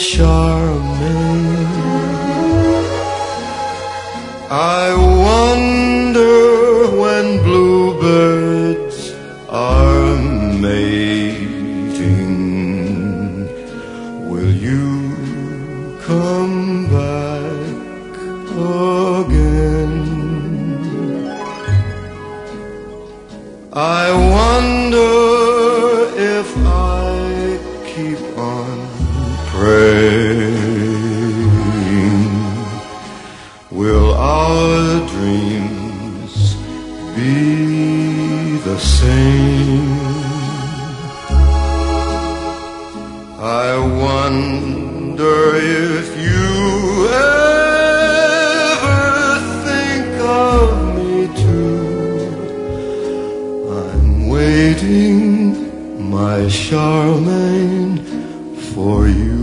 Charmaine. I wonder when bluebirds are mating, will you come back again? I wonder if I keep on praying, will our dreams be the same? I wonder if you ever think of me too. I'm waiting, my Charmaine, for you.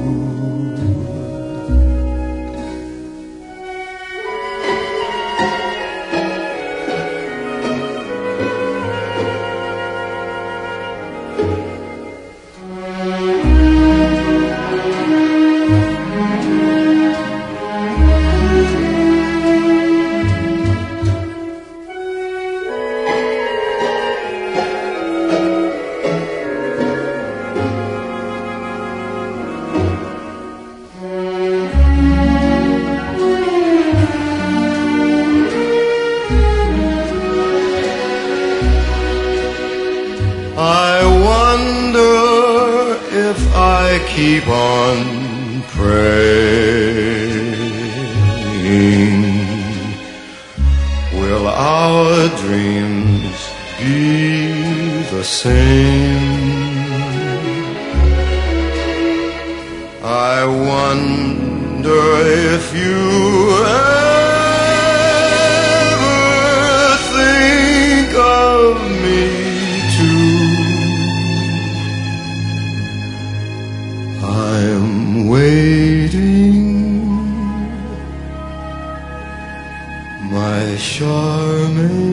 I wonder if I keep on praying, will our dreams be the same? I wonder if you ever think of me too. I'm waiting, my Charmaine.